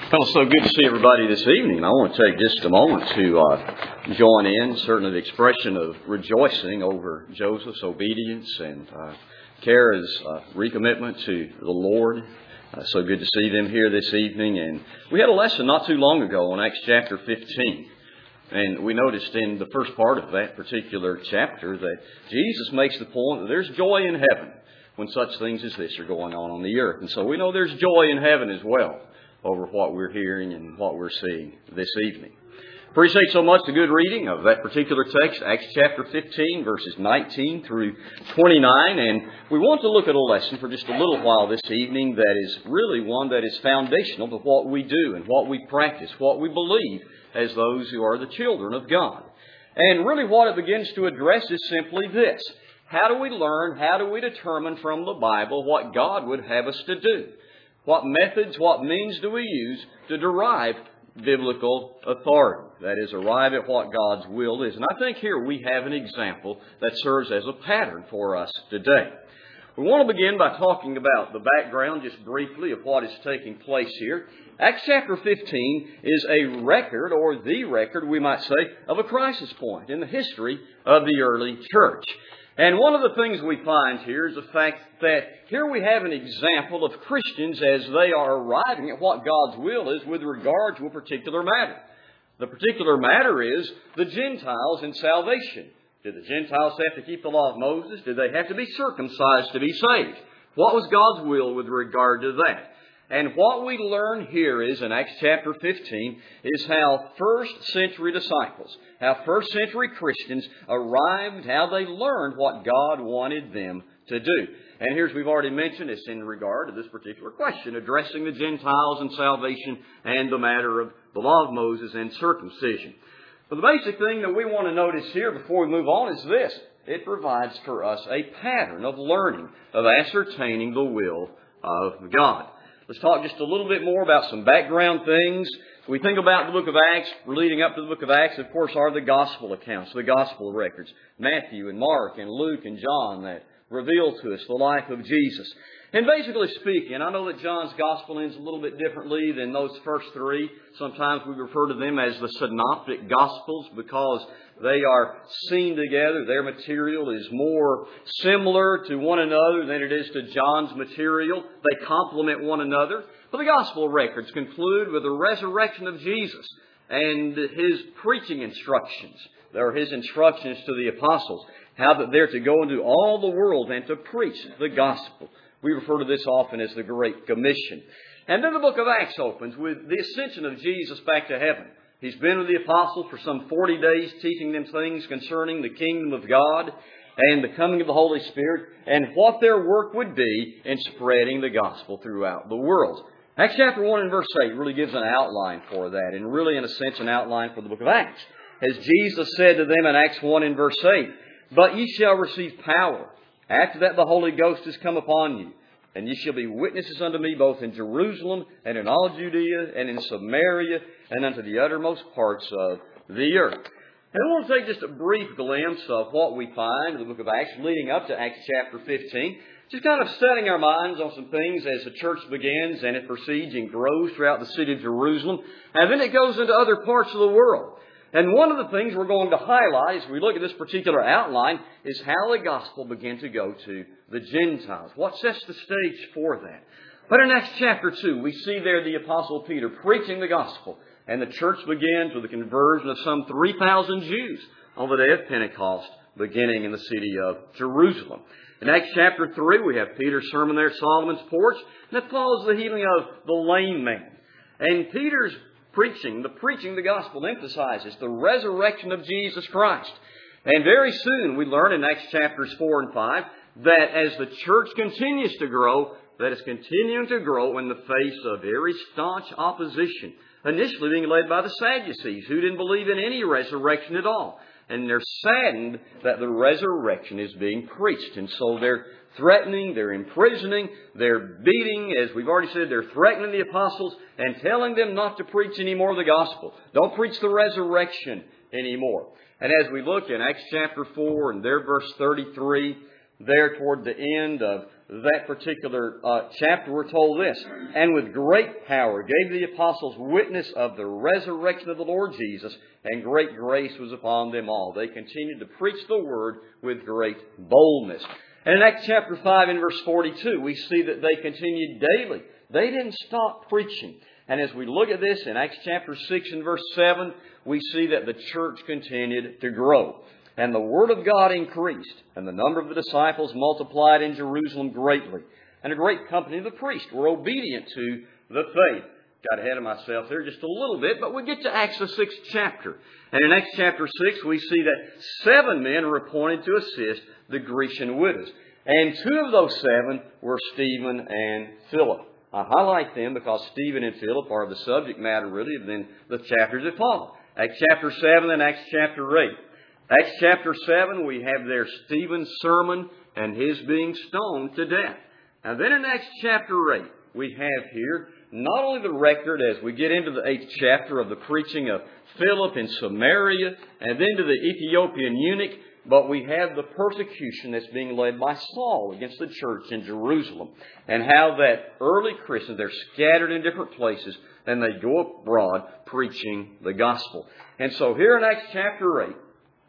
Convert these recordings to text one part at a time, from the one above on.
Well, it's so good to see everybody this evening. I want to take just a moment to join in, certainly the expression of rejoicing over Joseph's obedience and Kara's recommitment to the Lord. So good to see them here this evening. And we had a lesson not too long ago on Acts chapter 15. And we noticed in the first part of that particular chapter that Jesus makes the point that there's joy in heaven when such things as this are going on the earth. And so we know there's joy in heaven as well over what we're hearing and what we're seeing this evening. Appreciate so much the good reading of that particular text, Acts chapter 15, verses 19 through 29. And we want to look at a lesson for just a little while this evening that is really one that is foundational to what we do and what we practice, what we believe as those who are the children of God. And really what it begins to address is simply this. How do we learn, how do we determine from the Bible what God would have us to do? What methods, what means do we use to derive biblical authority? That is, arrive at what God's will is. And I think here we have an example that serves as a pattern for us today. We want to begin by talking about the background just briefly of what is taking place here. Acts chapter 15 is a record, or the record, we might say, of a crisis point in the history of the early church. And one of the things we find here is the fact that here we have an example of Christians as they are arriving at what God's will is with regard to a particular matter. The particular matter is the Gentiles in salvation. Did the Gentiles have to keep the law of Moses? Did they have to be circumcised to be saved? What was God's will with regard to that? And what we learn here is, in Acts chapter 15, is how first century disciples, how first century Christians arrived, how they learned what God wanted them to do. And here's, we've already mentioned, it's in regard to this particular question, addressing the Gentiles and salvation and the matter of the law of Moses and circumcision. But the basic thing that we want to notice here before we move on is this. It provides for us a pattern of learning, of ascertaining the will of God. Let's talk just a little bit more about some background things. We think about the book of Acts, leading up to the book of Acts, of course, are the gospel accounts, the gospel records. Matthew and Mark and Luke and John that reveal to us the life of Jesus. And basically speaking, I know that John's gospel ends a little bit differently than those first three. Sometimes we refer to them as the synoptic gospels because they are seen together. Their material is more similar to one another than it is to John's material. They complement one another. But the gospel records conclude with the resurrection of Jesus and His preaching instructions. There are His instructions to the apostles, how that they're to go into all the world and to preach the gospel. We refer to this often as the Great Commission. And then the book of Acts opens with the ascension of Jesus back to heaven. He's been with the apostles for some 40 days, teaching them things concerning the kingdom of God and the coming of the Holy Spirit and what their work would be in spreading the gospel throughout the world. Acts chapter 1 and verse 8 really gives an outline for that, and really, in a sense, an outline for the book of Acts. As Jesus said to them in Acts 1 and verse 8, "But ye shall receive power. After that the Holy Ghost is come upon you. And ye shall be witnesses unto me both in Jerusalem and in all Judea and in Samaria and unto the uttermost parts of the earth." And I want to take just a brief glimpse of what we find in the book of Acts leading up to Acts chapter 15. Just kind of setting our minds on some things as the church begins and it proceeds and grows throughout the city of Jerusalem. And then it goes into other parts of the world. And one of the things we're going to highlight as we look at this particular outline is how the gospel began to go to the Gentiles. What sets the stage for that? But in Acts chapter 2, we see there the Apostle Peter preaching the gospel. And the church begins with the conversion of some 3,000 Jews on the day of Pentecost, beginning in the city of Jerusalem. In Acts chapter 3, we have Peter's sermon there at Solomon's porch. And that follows the healing of the lame man. And Peter's preaching the gospel emphasizes the resurrection of Jesus Christ. And very soon we learn in Acts chapters 4 and 5 that as the church continues to grow, that it's continuing to grow in the face of very staunch opposition. Initially being led by the Sadducees, who didn't believe in any resurrection at all. And they're saddened that the resurrection is being preached. And so they're threatening, they're imprisoning, they're beating, as we've already said, they're threatening the apostles and telling them not to preach any more of the gospel. Don't preach the resurrection anymore. And as we look in Acts chapter 4 and there verse 33, there toward the end of that particular chapter, we're told this: "And with great power gave the apostles witness of the resurrection of the Lord Jesus, and great grace was upon them all." They continued to preach the Word with great boldness. And in Acts chapter 5 and verse 42, we see that they continued daily. They didn't stop preaching. And as we look at this in Acts chapter 6 and verse 7, we see that the church continued to grow. And the Word of God increased, and the number of the disciples multiplied in Jerusalem greatly. And a great company of the priests were obedient to the faith. Got ahead of myself there just a little bit, but we get to Acts the 6th chapter. And in Acts chapter 6, we see that 7 men were appointed to assist the Grecian widows. And 2 of those 7 were Stephen and Philip. I highlight them because Stephen and Philip are the subject matter really of the chapters that follow. Acts chapter 7 and Acts chapter 8. Acts chapter 7, we have there Stephen's sermon and his being stoned to death. And then in Acts chapter 8, we have here not only the record as we get into the 8th chapter of the preaching of Philip in Samaria and then to the Ethiopian eunuch, but we have the persecution that's being led by Saul against the church in Jerusalem, and how that early Christians, they're scattered in different places, and they go abroad preaching the gospel. And so here in Acts chapter 8,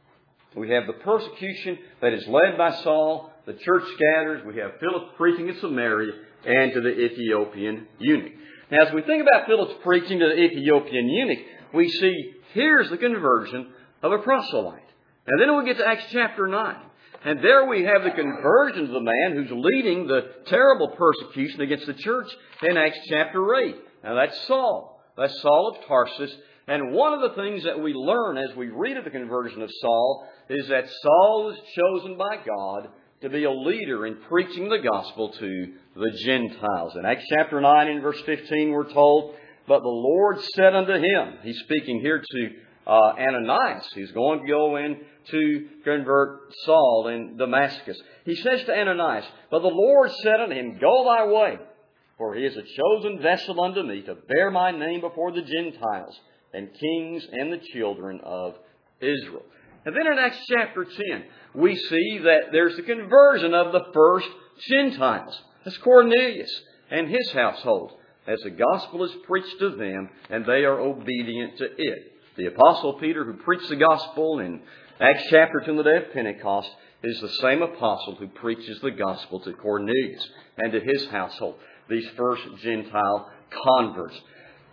we have the persecution that is led by Saul, the church scatters, we have Philip preaching in Samaria, and to the Ethiopian eunuch. Now, as we think about Philip's preaching to the Ethiopian eunuch, we see here's the conversion of a proselyte. And then we get to Acts chapter 9. And there we have the conversion of the man who's leading the terrible persecution against the church in Acts chapter 8. Now that's Saul. That's Saul of Tarsus. And one of the things that we learn as we read of the conversion of Saul is that Saul was chosen by God to be a leader in preaching the gospel to the Gentiles. In Acts chapter 9 and verse 15 we're told, "But the Lord said unto him," he's speaking here to Ananias, who's going to go in to convert Saul in Damascus. He says to Ananias, "But the Lord said unto him, Go thy way, for he is a chosen vessel unto me to bear my name before the Gentiles and kings and the children of Israel." And then in Acts chapter 10, we see that there's the conversion of the first Gentiles. That's Cornelius and his household, as the gospel is preached to them, and they are obedient to it. The Apostle Peter, who preached the gospel in Acts chapter 2 on the day of Pentecost, is the same apostle who preaches the gospel to Cornelius and to his household, these first Gentile converts.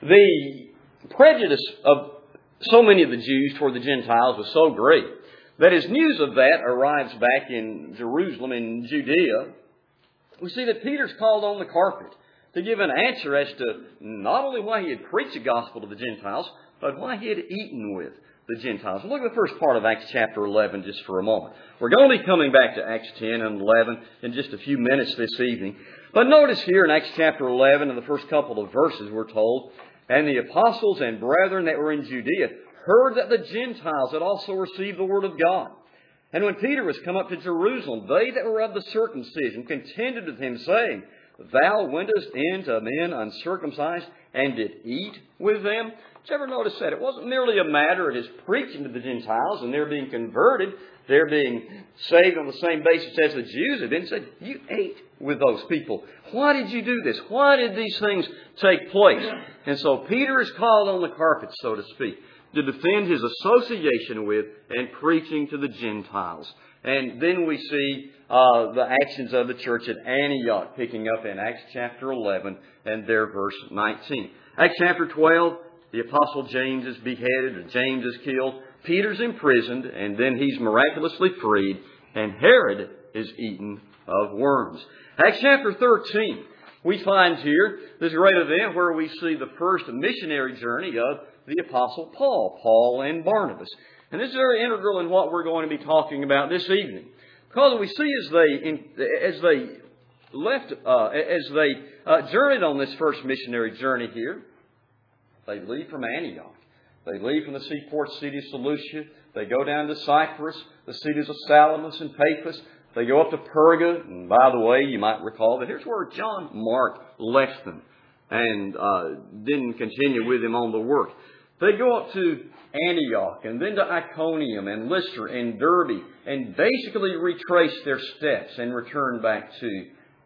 The prejudice of so many of the Jews toward the Gentiles was so great that as news of that arrives back in Jerusalem, in Judea, we see that Peter's called on the carpet to give an answer as to not only why he had preached the gospel to the Gentiles, but why he had eaten with the Gentiles. Look at the first part of Acts chapter 11 just for a moment. We're going to be coming back to Acts 10 and 11 in just a few minutes this evening. But notice here in Acts chapter 11, in the first couple of verses, we're told, "And the apostles and brethren that were in Judea heard that the Gentiles had also received the word of God. And when Peter was come up to Jerusalem, they that were of the circumcision contended with him, saying, Thou wentest in to men uncircumcised, and did eat with them." Did you ever notice that? It wasn't merely a matter of his preaching to the Gentiles and they're being converted, they're being saved on the same basis as the Jews had been. He said, you ate with those people. Why did you do this? Why did these things take place? And so Peter is called on the carpet, so to speak, to defend his association with and preaching to the Gentiles. And then we see the actions of the church at Antioch, picking up in Acts chapter 11 and there verse 19. Acts chapter 12, the Apostle James is beheaded, or James is killed. Peter's imprisoned, and then he's miraculously freed, and Herod is eaten of worms. Acts chapter 13, we find here this great event where we see the first missionary journey of the Apostle Paul and Barnabas. And this is very integral in what we're going to be talking about this evening. Because we see as they journeyed on this first missionary journey here, they leave from Antioch. They leave from the seaport city of Seleucia. They go down to Cyprus, the cities of Salamis and Paphos. They go up to Perga. And by the way, you might recall that here's where John Mark left them and didn't continue with him on the work. They go up to Antioch and then to Iconium and Lystra and Derbe and basically retrace their steps and return back to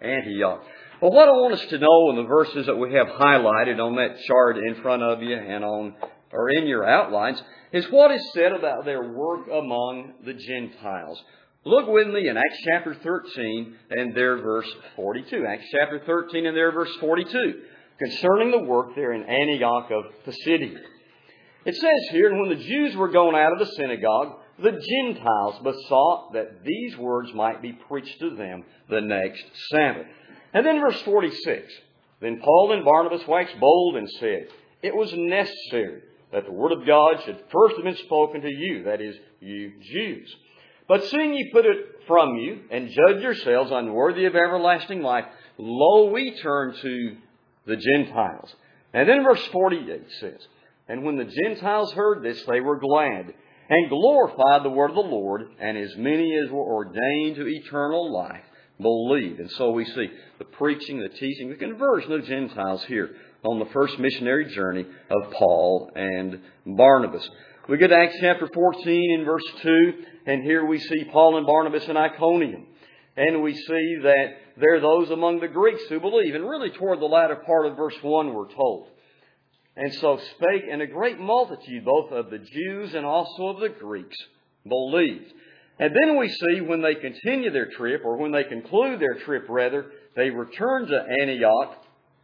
Antioch. Well, what I want us to know in the verses that we have highlighted on that chart in front of you and or in your outlines is what is said about their work among the Gentiles. Look with me in Acts chapter 13 and their verse 42. Acts chapter 13 and their verse 42 concerning the work there in Antioch of Pisidia. It says here, and when the Jews were gone out of the synagogue, the Gentiles besought that these words might be preached to them the next Sabbath. And then verse 46, then Paul and Barnabas waxed bold and said, it was necessary that the word of God should first have been spoken to you, that is, you Jews. But seeing ye put it from you, and judge yourselves unworthy of everlasting life, lo, we turn to the Gentiles. And then verse 48 says, and when the Gentiles heard this, they were glad, and glorified the word of the Lord, and as many as were ordained to eternal life believed. And so we see the preaching, the teaching, the conversion of Gentiles here on the first missionary journey of Paul and Barnabas. We get to Acts chapter 14 in verse 2, and here we see Paul and Barnabas in Iconium. And we see that there are those among the Greeks who believe. And really toward the latter part of verse 1 we're told. And so spake, and a great multitude, both of the Jews and also of the Greeks, believed. And then we see when they continue their trip, or when they conclude their trip rather, they return to Antioch.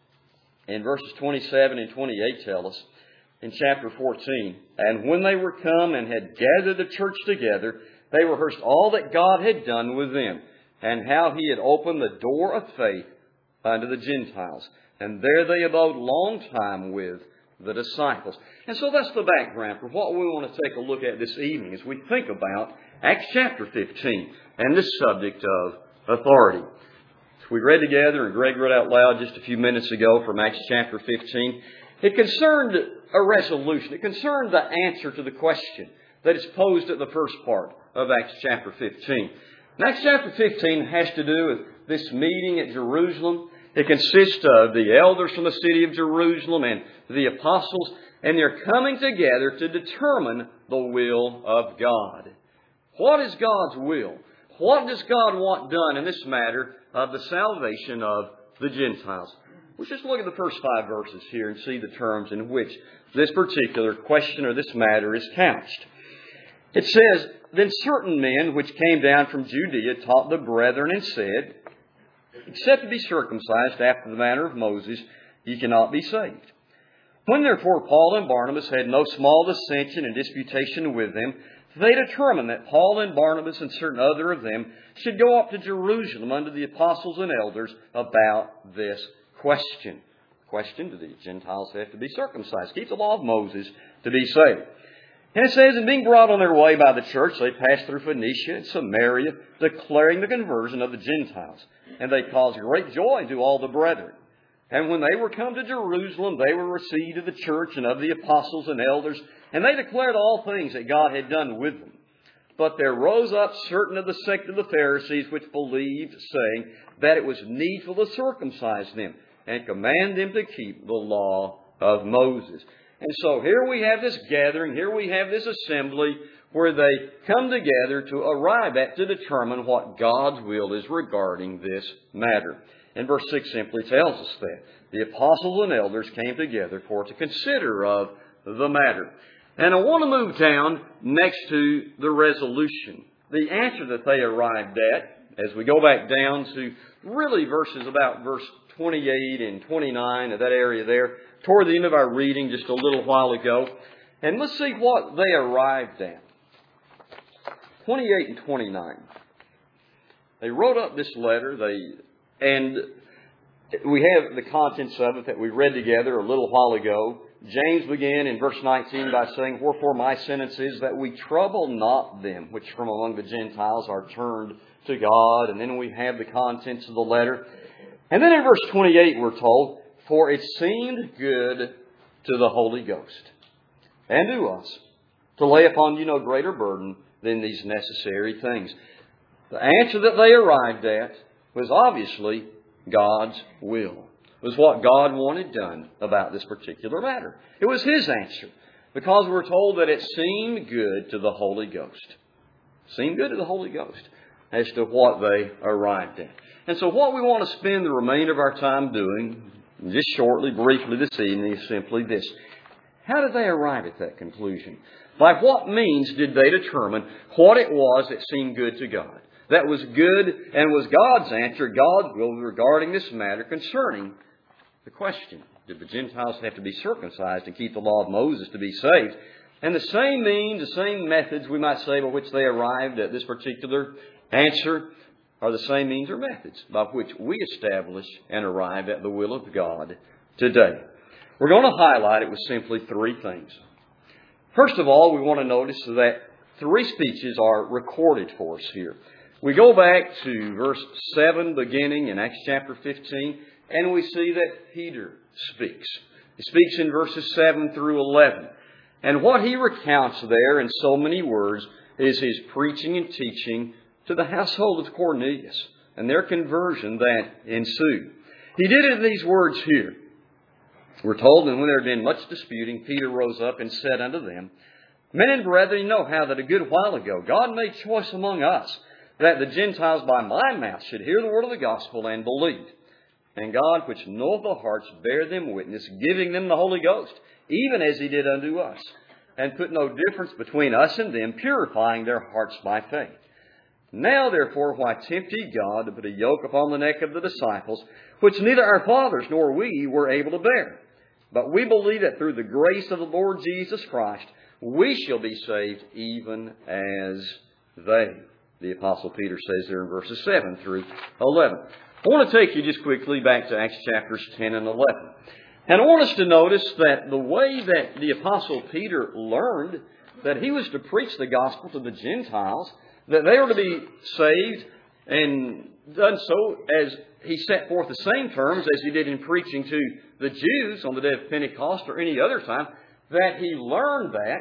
And verses 27 and 28 tell us in chapter 14, and when they were come and had gathered the church together, they rehearsed all that God had done with them, and how He had opened the door of faith unto the Gentiles. And there they abode long time with the disciples. And so that's the background for what we want to take a look at this evening as we think about Acts chapter 15 and this subject of authority. We read together, and Greg read out loud just a few minutes ago from Acts chapter 15. It concerned a resolution. It concerned the answer to the question that is posed at the first part of Acts chapter 15. And Acts chapter 15 has to do with this meeting at Jerusalem. It consists of the elders from the city of Jerusalem and the apostles, and they're coming together to determine the will of God. What is God's will? What does God want done in this matter of the salvation of the Gentiles? Let's just look at the first 5 verses here and see the terms in which this particular question or this matter is couched. It says, then certain men which came down from Judea taught the brethren and said, except to be circumcised after the manner of Moses, ye cannot be saved. When therefore Paul and Barnabas had no small dissension and disputation with them, they determined that Paul and Barnabas and certain other of them should go up to Jerusalem unto the apostles and elders about this question. Question, do the Gentiles have to be circumcised? Keep the law of Moses to be saved. And it says, and being brought on their way by the church, they passed through Phoenicia and Samaria, declaring the conversion of the Gentiles. And they caused great joy to all the brethren. And when they were come to Jerusalem, they were received of the church and of the apostles and elders, and they declared all things that God had done with them. But there rose up certain of the sect of the Pharisees which believed, saying that it was needful to circumcise them and command them to keep the law of Moses. And so here we have this gathering, here we have this assembly where they come together to arrive at, to determine what God's will is regarding this matter. And verse 6 simply tells us that the apostles and elders came together for to consider of the matter. And I want to move down next to the resolution, the answer that they arrived at, as we go back down to really verses about verse 28 and 29 of that area there, toward the end of our reading just a little while ago. And let's see what they arrived at. 28 and 29. They wrote up this letter, and we have the contents of it that we read together a little while ago. James began in verse 19 by saying, wherefore my sentence is that we trouble not them which from among the Gentiles are turned to God. And then we have the contents of the letter. And then in verse 28 we're told, for it seemed good to the Holy Ghost and to us to lay upon you no greater burden than these necessary things. The answer that they arrived at was obviously God's will. It was what God wanted done about this particular matter. It was His answer, because we're told that it seemed good to the Holy Ghost. Seemed good to the Holy Ghost as to what they arrived at. And so what we want to spend the remainder of our time doing, just shortly, briefly this evening, is simply this. How did they arrive at that conclusion? By what means did they determine what it was that seemed good to God? That was good and was God's answer, God's will regarding this matter concerning the question. Did the Gentiles have to be circumcised and keep the law of Moses to be saved? And the same means, the same methods, we might say, by which they arrived at this particular answer are the same means or methods by which we establish and arrive at the will of God today. We're going to highlight it with simply three things. First of all, we want to notice that three speeches are recorded for us here. We go back to verse 7 beginning in Acts chapter 15, and we see that Peter speaks. He speaks in verses 7 through 11. And what he recounts there in so many words is his preaching and teaching to the household of Cornelius and their conversion that ensued. He did it in these words here. We're told, and when there had been much disputing, Peter rose up and said unto them, Men and brethren, you know how that a good while ago God made choice among us, that the Gentiles by my mouth should hear the word of the gospel and believe. And God, which knoweth the hearts, bear them witness, giving them the Holy Ghost, even as He did unto us, and put no difference between us and them, purifying their hearts by faith. Now, therefore, why tempt ye God to put a yoke upon the neck of the disciples, which neither our fathers nor we were able to bear? But we believe that through the grace of the Lord Jesus Christ, we shall be saved even as they. The Apostle Peter says there in verses 7 through 11. I want to take you just quickly back to Acts chapters 10 and 11. And I want us to notice that the way that the Apostle Peter learned that he was to preach the gospel to the Gentiles, that they were to be saved, and done so as he set forth the same terms as he did in preaching to the Jews on the day of Pentecost or any other time, that he learned that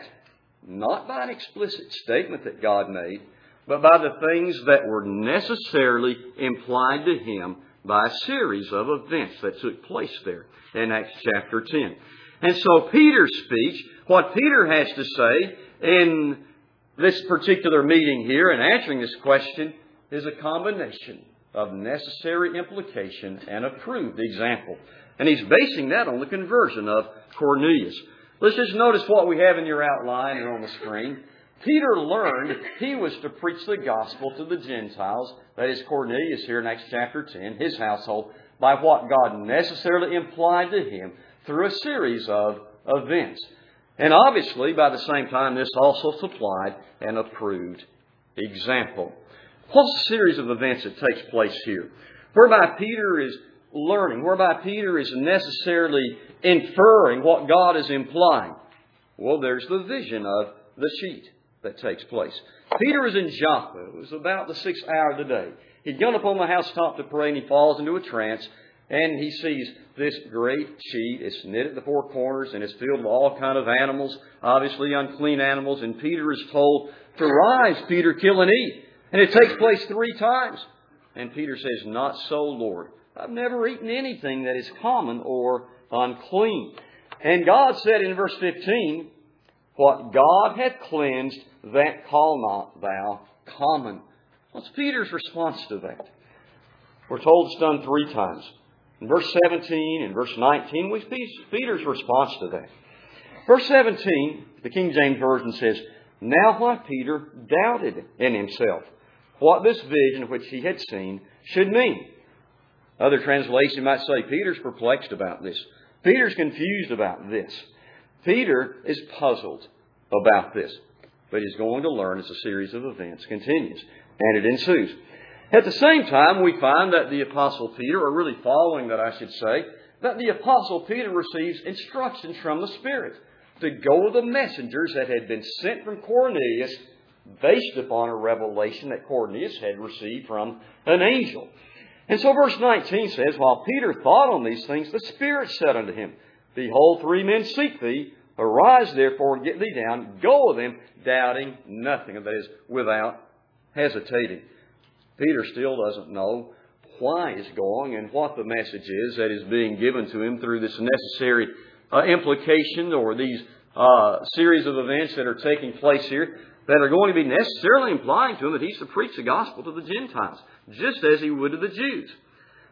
not by an explicit statement that God made, but by the things that were necessarily implied to him by a series of events that took place there in Acts chapter 10. And so Peter's speech, what Peter has to say in this particular meeting here and answering this question, is a combination of necessary implication and approved example. And he's basing that on the conversion of Cornelius. Let's just notice what we have in your outline and on the screen. Peter learned he was to preach the gospel to the Gentiles, that is Cornelius here in Acts chapter 10, his household, by what God necessarily implied to him through a series of events. And obviously, by the same time, this also supplied an approved example. What's the series of events that takes place here? Whereby Peter is learning, whereby Peter is necessarily inferring what God is implying. Well, there's the vision of the sheet that takes place. Peter is in Joppa. It was about the 6th hour of the day. He'd gone up on the housetop to pray, and he falls into a trance, and he sees this great sheet. It's knit at the four corners, and it's filled with all kind of animals, obviously unclean animals. And Peter is told to rise, Peter, kill and eat. And it takes place 3 times. And Peter says, Not so, Lord. I've never eaten anything that is common or unclean. And God said in verse 15, What God hath cleansed, that call not thou common. What's Peter's response to that? We're told it's done 3 times. In verse 17 and verse 19, we see Peter's response to that. Verse 17, the King James Version says, Now what Peter doubted in himself, what this vision which he had seen should mean. Other translations might say, Peter's perplexed about this. Peter's confused about this. Peter is puzzled about this. But he's going to learn as a series of events continues. And it ensues. At the same time, we find that the Apostle Peter, or really following that I should say, that the Apostle Peter receives instructions from the Spirit to go to the messengers that had been sent from Cornelius based upon a revelation that Cornelius had received from an angel. And so verse 19 says, While Peter thought on these things, the Spirit said unto him, Behold, 3 men seek thee. Arise therefore and get thee down. Go with them, doubting nothing. And that is, without hesitating. Peter still doesn't know why he's going and what the message is that is being given to him through this necessary implication or these series of events that are taking place here that are going to be necessarily implying to him that he's to preach the gospel to the Gentiles, just as he would to the Jews.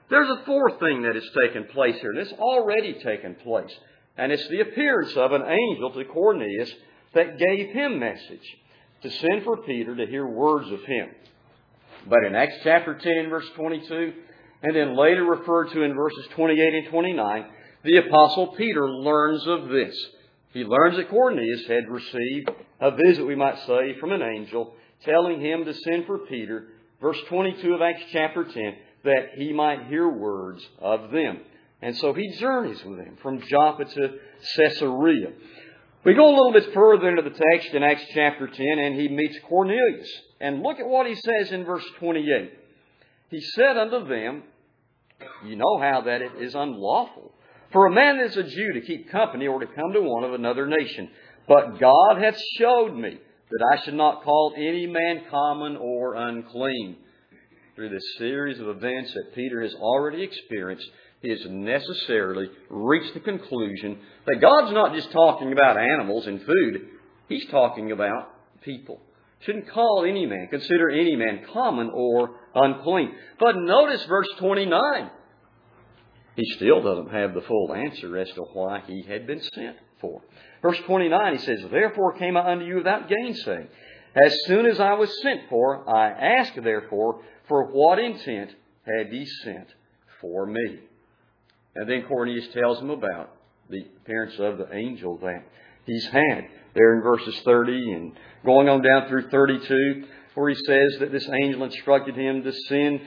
There's a fourth thing that has taken place here, and it's already taken place. And it's the appearance of an angel to Cornelius that gave him message to send for Peter to hear words of him. But in Acts chapter 10, verse 22, and then later referred to in verses 28 and 29, the Apostle Peter learns of this. He learns that Cornelius had received a visit, we might say, from an angel, telling him to send for Peter, verse 22 of Acts chapter 10, that he might hear words of them. And so he journeys with them from Joppa to Caesarea. We go a little bit further into the text in Acts chapter 10, and he meets Cornelius. And look at what he says in verse 28. He said unto them, you know how that it is unlawful for a man that is a Jew to keep company or to come to one of another nation. But God hath showed me that I should not call any man common or unclean. Through this series of events that Peter has already experienced, he has necessarily reached the conclusion that God's not just talking about animals and food. He's talking about people. Shouldn't call any man, consider any man common or unclean. But notice verse 29. He still doesn't have the full answer as to why he had been sent for. Verse 29, he says, therefore came I unto you without gainsaying. As soon as I was sent for, I asked therefore, for what intent had ye sent for me? And then Cornelius tells him about the appearance of the angel that he's had. There in verses 30 and going on down through 32, where he says that this angel instructed him to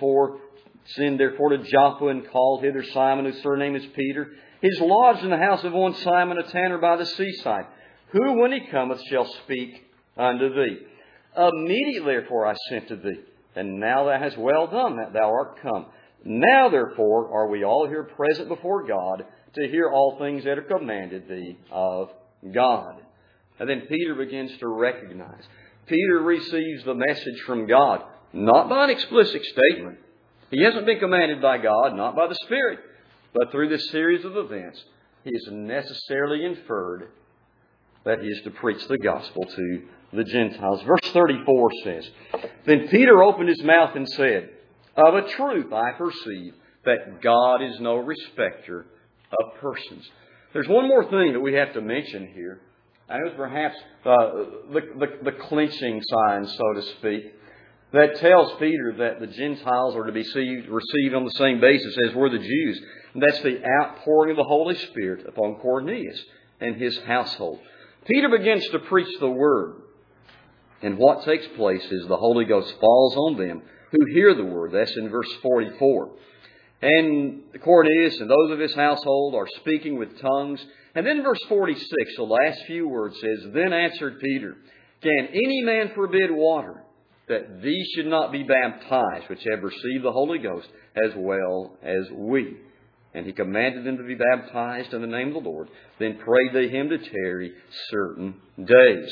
send therefore to Joppa and called hither Simon, whose surname is Peter. He is lodged in the house of one Simon, a tanner by the seaside, who when he cometh shall speak unto thee. Immediately therefore I sent to thee, and now thou hast well done that thou art come. Now therefore are we all here present before God to hear all things that are commanded thee of God. And then Peter begins to recognize. Peter receives the message from God, not by an explicit statement. He hasn't been commanded by God, not by the Spirit, but through this series of events, he is necessarily inferred that he is to preach the gospel to the Gentiles. Verse 34 says, then Peter opened his mouth and said, of a truth I perceive that God is no respecter of persons. There's one more thing that we have to mention here. And it was perhaps the clinching sign, so to speak, that tells Peter that the Gentiles are to be received on the same basis as were the Jews. And that's the outpouring of the Holy Spirit upon Cornelius and his household. Peter begins to preach the Word. And what takes place is the Holy Ghost falls on them who hear the Word. That's in verse 44. And Cornelius and those of his household are speaking with tongues. And then verse 46, the last few words says, then answered Peter, can any man forbid water, that these should not be baptized, which have received the Holy Ghost, as well as we? And he commanded them to be baptized in the name of the Lord. Then prayed they him to tarry certain days.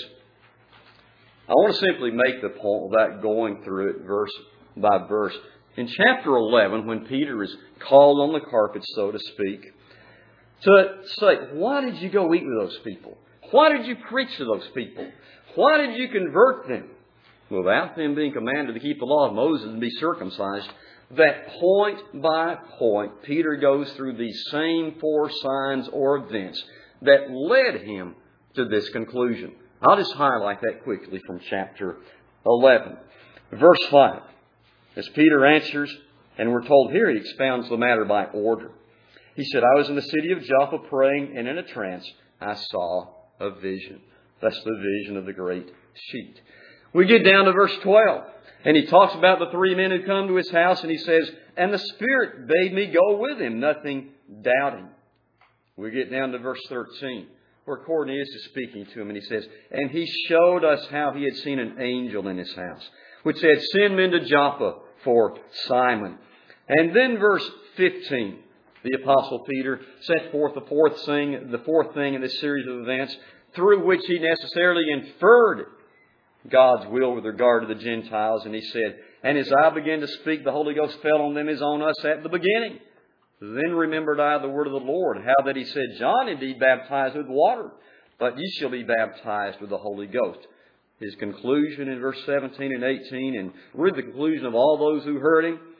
I want to simply make the point without going through it verse by verse. In chapter 11, when Peter is called on the carpet, so to speak, to say, why did you go eat with those people? Why did you preach to those people? Why did you convert them? Without them being commanded to keep the law of Moses and be circumcised, that point by point, Peter goes through these same four signs or events that led him to this conclusion. I'll just highlight that quickly from chapter 11. Verse 5. As Peter answers, and we're told here he expounds the matter by order. He said, I was in the city of Joppa praying, and in a trance I saw a vision. That's the vision of the great sheet. We get down to verse 12, and he talks about the three men who come to his house, and he says, and the Spirit bade me go with him, nothing doubting. We get down to verse 13, where Cornelius is speaking to him, and he says, and he showed us how he had seen an angel in his house, which said, send men to Joppa for Simon. And then verse 15, the Apostle Peter set forth the fourth thing in this series of events, through which he necessarily inferred God's will with regard to the Gentiles. And he said, and as I began to speak, the Holy Ghost fell on them as on us at the beginning. Then remembered I the word of the Lord, how that he said, John indeed baptized with water, but ye shall be baptized with the Holy Ghost. His conclusion in verse 17 and 18, and really the conclusion of all those who heard him,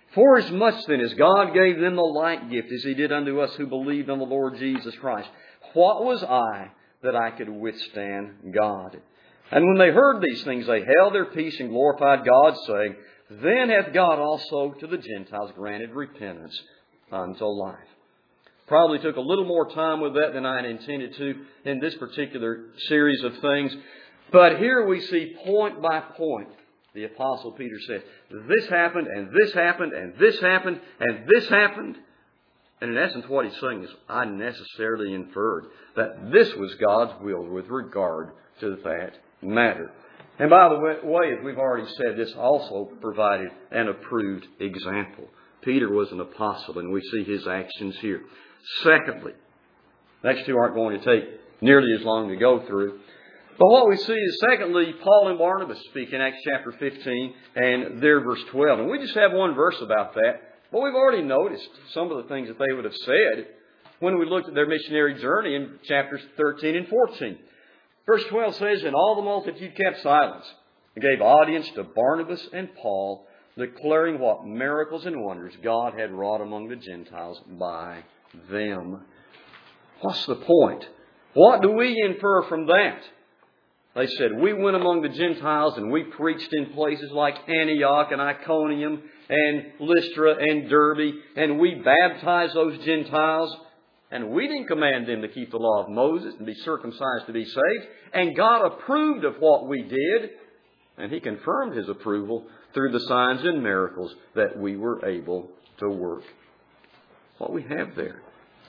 Forasmuch then as God gave them the like gift as He did unto us who believed on the Lord Jesus Christ, what was I that I could withstand God? And when they heard these things, they held their peace and glorified God, saying, Then hath God also to the Gentiles granted repentance unto life. Probably took a little more time with that than I had intended to in this particular series of things. But here we see point by point, the Apostle Peter said, this happened, and this happened, and this happened, and this happened. And in essence, what he's saying is, I necessarily inferred that this was God's will with regard to that matter. And by the way, as we've already said, this also provided an approved example. Peter was an apostle, and we see his actions here. Secondly, next two aren't going to take nearly as long to go through. But what we see is, secondly, Paul and Barnabas speak in Acts chapter 15 and their verse 12. And we just have one verse about that. But we've already noticed some of the things that they would have said when we looked at their missionary journey in chapters 13 and 14. Verse 12 says, And all the multitude kept silence, and gave audience to Barnabas and Paul, declaring what miracles and wonders God had wrought among the Gentiles by them. What's the point? What do we infer from that? They said, we went among the Gentiles and we preached in places like Antioch and Iconium and Lystra and Derbe, and we baptized those Gentiles, and we didn't command them to keep the law of Moses and be circumcised to be saved. And God approved of what we did, and He confirmed His approval through the signs and miracles that we were able to work. What we have there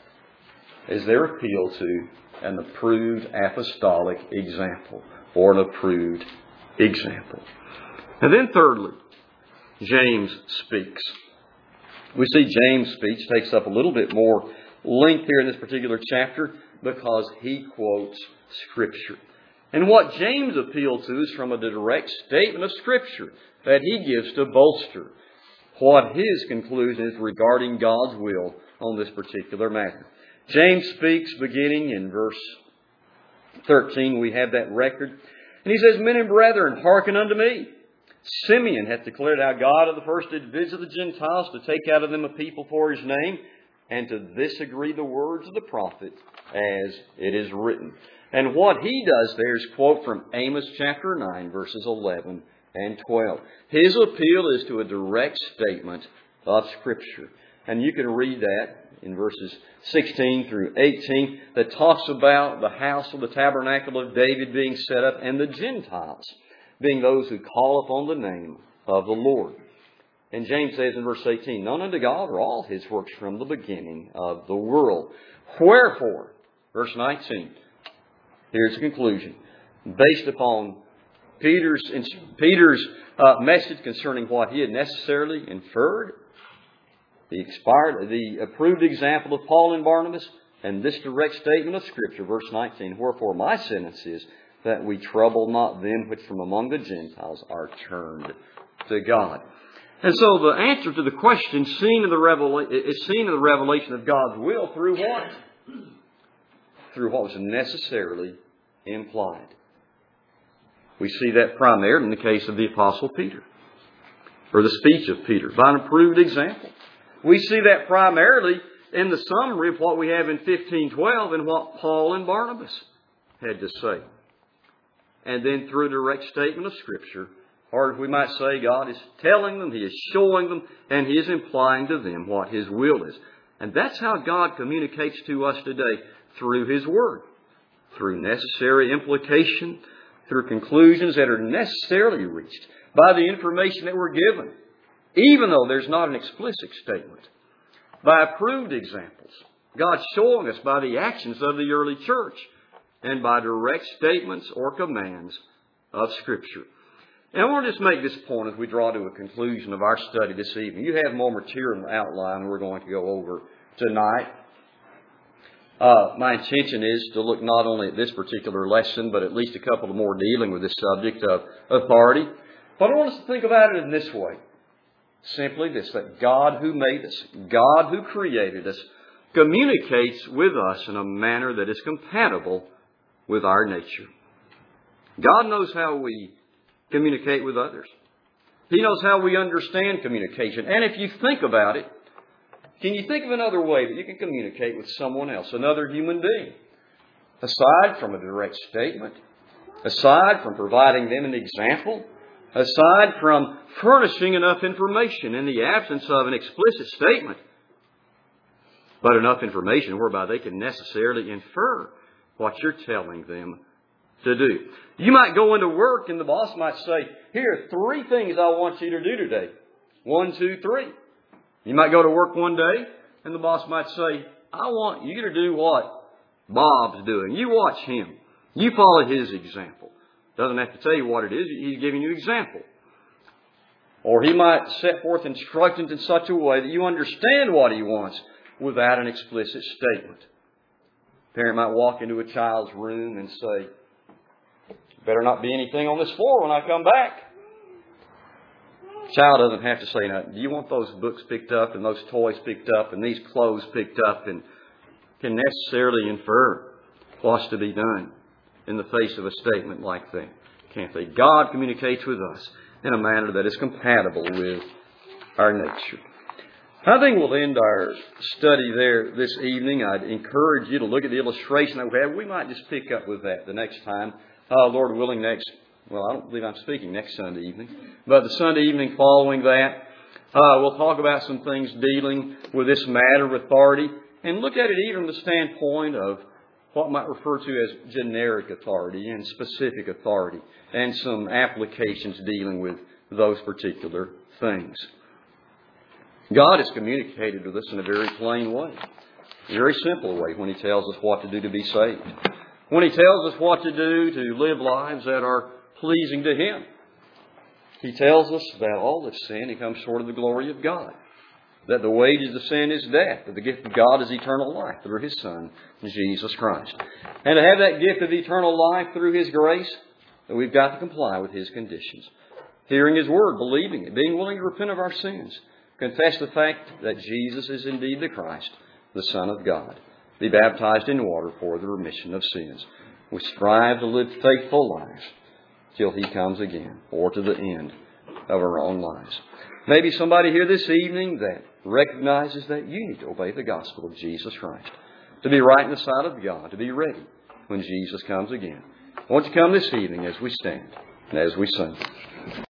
is their appeal to an approved apostolic example, or an approved example. And then thirdly, James speaks. We see James' speech takes up a little bit more length here in this particular chapter because he quotes Scripture. And what James appealed to is from a direct statement of Scripture that he gives to bolster what his conclusion is regarding God's will on this particular matter. James speaks beginning in verse 13. We have that record. And he says, Men and brethren, hearken unto me. Simeon hath declared how God of the first did visit the Gentiles to take out of them a people for His name. And to this agree the words of the prophet as it is written. And what he does there is quote from Amos chapter 9, verses 11 and 12. His appeal is to a direct statement of Scripture. And you can read that in verses 16 through 18 that talks about the house of the tabernacle of David being set up and the Gentiles being those who call upon the name of the Lord. And James says in verse 18, Known unto God are all His works from the beginning of the world. Wherefore, verse 19, here's the conclusion. Based upon Peter's message concerning what he had necessarily inferred, the approved example of Paul and Barnabas, and this direct statement of Scripture, verse 19, Wherefore my sentence is that we trouble not them which from among the Gentiles are turned to God. And so the answer to the question is seen in the revelation of God's will through what? Through what was necessarily implied. We see that primarily in the case of the Apostle Peter, or the speech of Peter, by an approved example. We see that primarily in the summary of what we have in 15:12 and what Paul and Barnabas had to say. And then through a direct statement of Scripture, or we might say God is telling them, He is showing them, and He is implying to them what His will is. And that's how God communicates to us today through His Word. Through necessary implication, through conclusions that are necessarily reached by the information that we're given, even though there's not an explicit statement. By approved examples, God showing us by the actions of the early church, and by direct statements or commands of Scripture. And I want to just make this point as we draw to a conclusion of our study this evening. You have more material in the outline we're going to go over tonight. My intention is to look not only at this particular lesson, but at least a couple of more dealing with this subject of authority. But I want us to think about it in this way. Simply this, that God who made us, God who created us, communicates with us in a manner that is compatible with our nature. God knows how we communicate with others. He knows how we understand communication. And if you think about it, can you think of another way that you can communicate with someone else, another human being? Aside from a direct statement, aside from providing them an example, aside from furnishing enough information in the absence of an explicit statement, but enough information whereby they can necessarily infer what you're telling them to do. You might go into work and the boss might say, here are 3 things I want you to do today. 1, 2, 3. You might go to work one day and the boss might say, I want you to do what Bob's doing. You watch him. You follow his example. Doesn't have to tell you what it is. He's giving you an example. Or he might set forth instructions in such a way that you understand what he wants without an explicit statement. A parent might walk into a child's room and say, better not be anything on this floor when I come back. The child doesn't have to say nothing. Do you want those books picked up and those toys picked up and these clothes picked up, and can necessarily infer what's to be done in the face of a statement like that, can't they? God communicates with us in a manner that is compatible with our nature. I think we'll end our study there this evening. I'd encourage you to look at the illustration that we have. We might just pick up with that the next time. Lord willing, I don't believe I'm speaking next Sunday evening, but the Sunday evening following that, we'll talk about some things dealing with this matter of authority and look at it even from the standpoint of what might refer to as generic authority and specific authority, and some applications dealing with those particular things. God has communicated with us in a very plain way, a very simple way, when He tells us what to do to be saved. When He tells us what to do to live lives that are pleasing to Him. He tells us that all have sinned and come short of the glory of God. That the wages of sin is death, but the gift of God is eternal life through His Son, Jesus Christ. And to have that gift of eternal life through His grace, that we've got to comply with His conditions. Hearing His Word, believing it, being willing to repent of our sins, confess the fact that Jesus is indeed the Christ, the Son of God, be baptized in water for the remission of sins. We strive to live faithful lives till He comes again, or to the end of our own lives. Maybe somebody here this evening that recognizes that you need to obey the gospel of Jesus Christ, to be right in the sight of God, to be ready when Jesus comes again. Won't you come this evening as we stand and as we sing?